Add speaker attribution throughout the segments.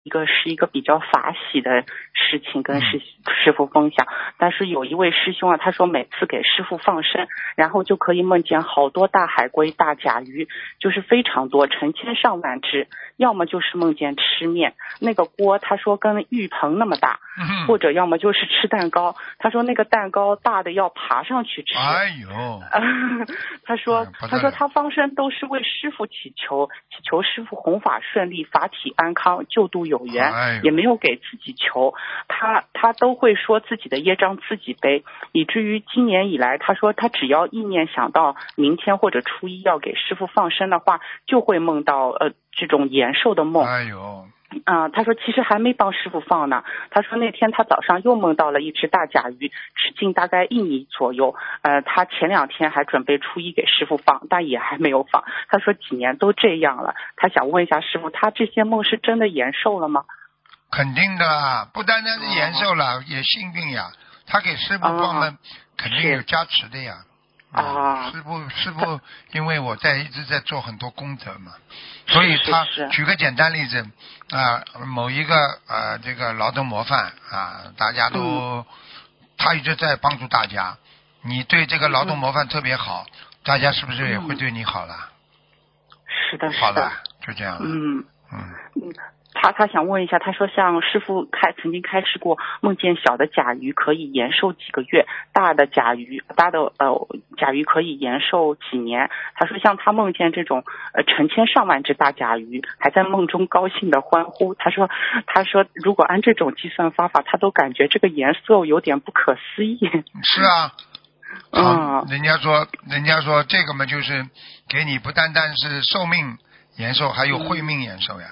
Speaker 1: 一个比较法喜的事情跟师父分享，但是有一位师兄啊，他说每次给师父放生，然后就可以梦见好多大海龟、大甲鱼，就是非常多，成千上万只，要么就是梦见吃面，那个锅他说跟浴盆那么大，或者要么就是吃蛋糕，他说那个蛋糕大的要爬上去吃。
Speaker 2: 哎呦，
Speaker 1: 他说他放生都是为师父祈求师父弘法顺利，法体安康，救度有缘，也没有给自己求，他都会说自己的业障自己背，以至于今年以来，他说他只要意念想到明天或者初一要给师父放生的话，就会梦到这种延寿的梦。
Speaker 2: 哎呦。
Speaker 1: 他说其实还没帮师父放呢。他说那天他早上又梦到了一只大甲鱼，直径大概1米左右。他前2天还准备初一给师父放，但也还没有放。他说几年都这样了，他想问一下师父，他这些梦是真的延寿了吗？
Speaker 2: 肯定的，不单单是延寿了，也幸运呀。他给师父放了，肯定有加持的呀。师父，因为我一直在做很多功德嘛，所以他举个简单例子某一个这个劳动模范大家都他一直在帮助大家，你对这个劳动模范特别好，大家是不是也会对你好了？
Speaker 1: 是的，
Speaker 2: 好了，就这样了。
Speaker 1: 他想问一下，他说像师父曾经开示过，梦见小的甲鱼可以延寿几个月，大的甲鱼可以延寿几年。他说像他梦见这种成千上万只大甲鱼，还在梦中高兴的欢呼。他说如果按这种计算方法，他都感觉这个延寿有点不可思议。
Speaker 2: 是啊。人家说这个嘛，就是给你不单单是寿命延寿，还有慧命延寿呀。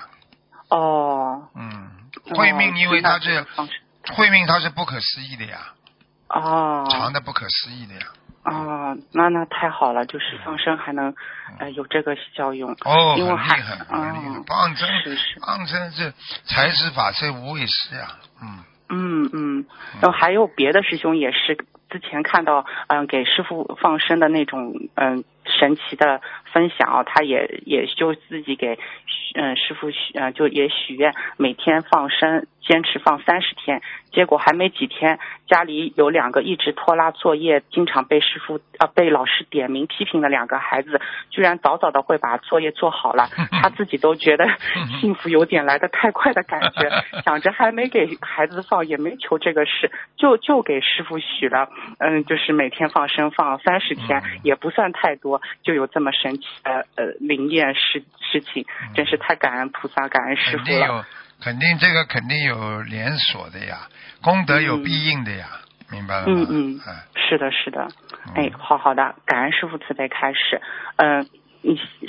Speaker 2: 慧命因为慧命它是不可思议的呀。长的不可思议的呀。
Speaker 1: 那太好了，就是放生还能有这个效用。
Speaker 2: 很厉害，很厉害。放生是财施法施无畏施呀。
Speaker 1: 然后还有别的师兄也是之前看到给师父放生的那种神奇的分享他也就自己给师父就也许愿每天放生，坚持放30天，结果还没几天，家里有2个一直拖拉作业，经常被被老师点名批评的2个孩子，居然早早的会把作业做好了，他自己都觉得幸福有点来得太快的感觉，想着还没给孩子放，也没求这个事，就给师父许了，就是每天放生放30天，也不算太多，就有这么神奇的灵验事情，真是太感恩菩萨，感恩师父了。
Speaker 2: 肯定这个肯定有连锁的呀，功德有必应的呀，明白了吗？
Speaker 1: 是的，好的，感恩师父慈悲开示。